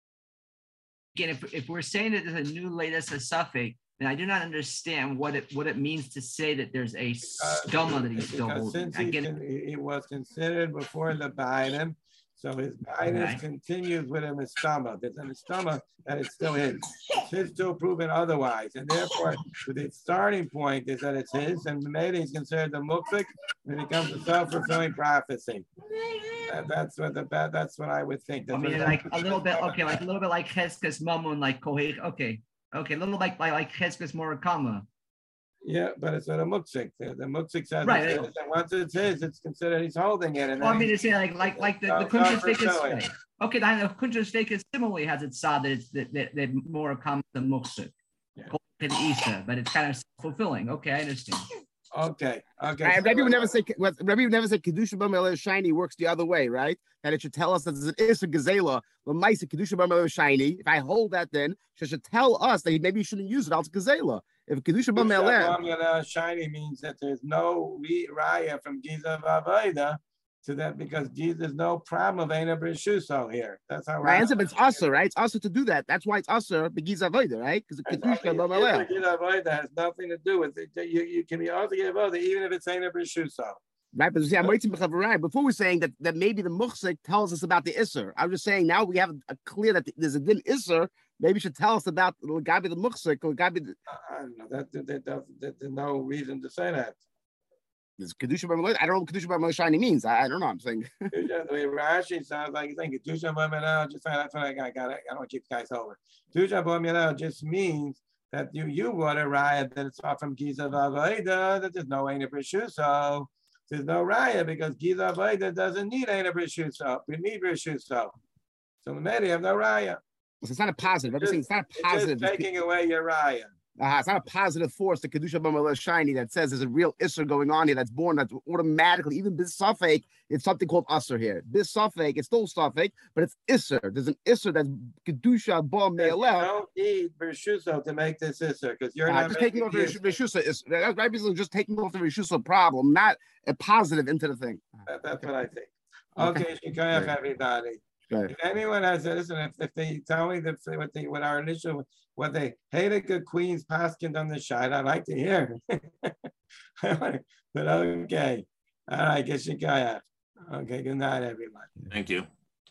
if, if we're saying that there's a new latest a suffix, and I do not understand what it what it means to say that there's a stoma that he's still holding. Since he, can, he was considered before the Biden, so his Biden okay. continues with a mistama. There's a mistama that it's still his. It's his still proven otherwise, and therefore, with its starting point is that it's his, and maybe he's considered the mukzik, and it becomes a self-fulfilling prophecy. That, that's what the that's what I would think. That's I mean, like a little bit, okay, like a little bit like Cheskas Mamun, like Kohei, okay. Okay, a little like like like Cheskas Morakama. Yeah, but it's not a muksik. The, the muksik says right. It's his, and once it's his, it's considered he's holding it. And well, I mean, it's like like like the, the Kuntra steak is okay. The Kuntra steak is similarly has its side that it's that that, that Morakama than muksik. Yeah. But it's kind of fulfilling. Okay, I understand. Okay. Okay. Right, Rebbe would never say Rebbe would never say kedusha b'melech shiny works the other way, right? That it should tell us that there's an issa gazela l'maisa kedusha b'melech shiny. If I hold that, then it should tell us that maybe you shouldn't use it. It's gazela. If kedusha b'melech shiny means that there's no raya from Giza v'Avoda to that because there's no problem of Eina B'Shuso here. That's how. Right, answer, but it's usher, right? It's usher to do that. That's why it's usher b'Giza Avoda, right? Because the kedusha b'melech. Giza Avoda has nothing to do with it. You, you can be also Giza Avoda even if it's Eina B'Shuso. Right, but see, I'm waiting for right. Before we're saying that that maybe the muhsik tells us about the isser. I was just saying now we have a clear that there's a din isser. Maybe you should tell us about the gabi the muhsik or gabi. The... I don't know. That, that, that, that, that there's no reason to say that. There's kedusha b'melech. I don't know what kedusha b'melech shiny means. I, I don't know. I'm saying. The way Rashi sounds like he's saying kedusha b'melech. Just that's what I got. I got it. I don't want to keep guys over. Kedusha b'melech just means that you you brought a riot that it's off from Giza v'Avoda that there's no Eina B'Shuso. There's no raya because Giza Avoda doesn't need Eina B'Shuso. We need B'Shuso. So maybe you have no raya. So it's not a positive. I'm just saying it's not a positive. It's just taking away your raya. Uh, it's not a positive force, the Kedusha b'melech shiny, that says there's a real Isser going on here that's born that's automatically, even bis suffix, it's something called Usser here. Bis suffix, it's still suffix, but it's Isser. There's an Isser that's Kedusha b'melech. You don't need B'Shuso to make this Isser because you're uh, not just taking off the B'Shuso. That's right, just taking off the B'Shuso problem, not a positive into the thing. That, that's what I think. Okay, Shikayach, okay. Everybody. If anyone has a, listen, if, if they tell me that what they what our initial what they Haidaka Queen's Paskin on the shot, I'd like to hear. But okay. All right, get your guy out. Okay, good night, everyone. Thank you.